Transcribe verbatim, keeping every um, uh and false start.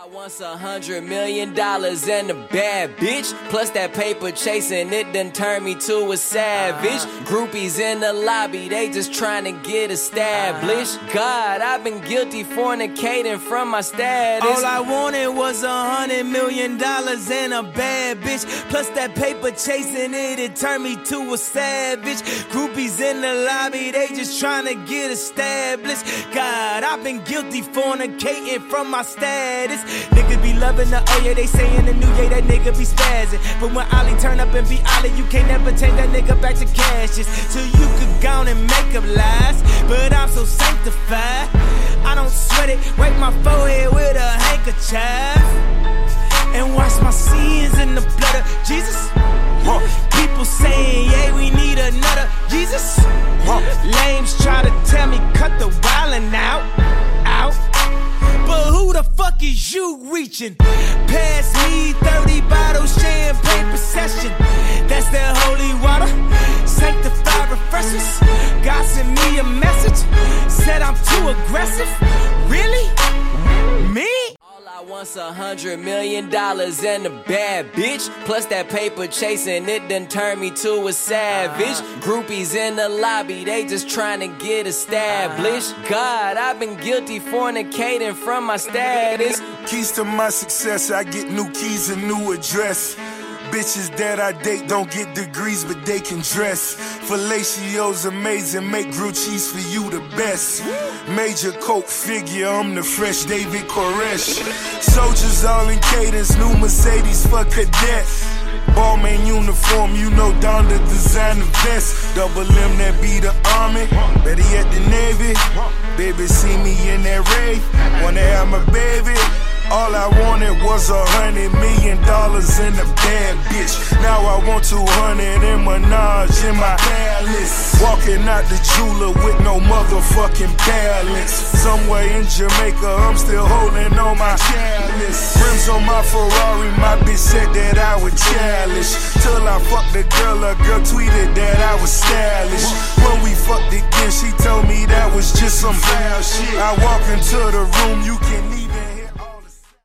I want a hundred million dollars and a bad bitch. Plus that paper chasing, it done turned me to a savage. Groupies in the lobby, they just trying to get established. God, I've been guilty fornicating from my status. All I wanted was a hundred million dollars and a bad bitch. Plus that paper chasing it, it turned me to a savage. Groupies in the lobby, they just trying to get established. God, I've been guilty fornicating from my status. Niggas be loving the oh yeah, they saying the new yeah, that nigga be spazzing. But when Ollie turn up and be Ollie, you can't never change that nigga back to cashes. So you could go on and make up lies, but I'm so sanctified, I don't sweat it, wipe my forehead with a handkerchief and wash my sins in the blood of Jesus. Huh. People saying, yeah, we need another Jesus. Huh. Lames try to tell me cut the wildin' out, out. But who the fuck is you reaching? Pass me thirty bottles, champagne procession. That's that holy water, sanctified refreshers. God sent me a message, said I'm too aggressive. Really? Me? I want a hundred million dollars and a bad bitch. Plus that paper chasing, it done turned me to a savage. Groupies in the lobby, they just trying to get established. God, I've been guilty fornicating from my status. Keys to my success, I get new keys and new address. Bitches that I date don't get degrees, but they can dress. Fellatio's amazing, make grilled cheese for you the best. Major coke figure, I'm the fresh David Koresh. Soldiers all in cadence, new Mercedes for cadets. Ballman uniform, you know down the designer vest. Double M that be the army, better yet the Navy. Baby see me in that rave, wanna have my baby. All I wanted was a hundred million dollars and a bad bitch. Now I want two hundred and Minaj in my palace. Walking out the jeweler with no motherfucking balance. Somewhere in Jamaica, I'm still holding on my chalice. Rims on my Ferrari, my bitch said that I was childish. Till I fucked the girl, a girl tweeted that I was stylish. When we fucked again, she told me that was just some foul shit. I walk into the room, you can even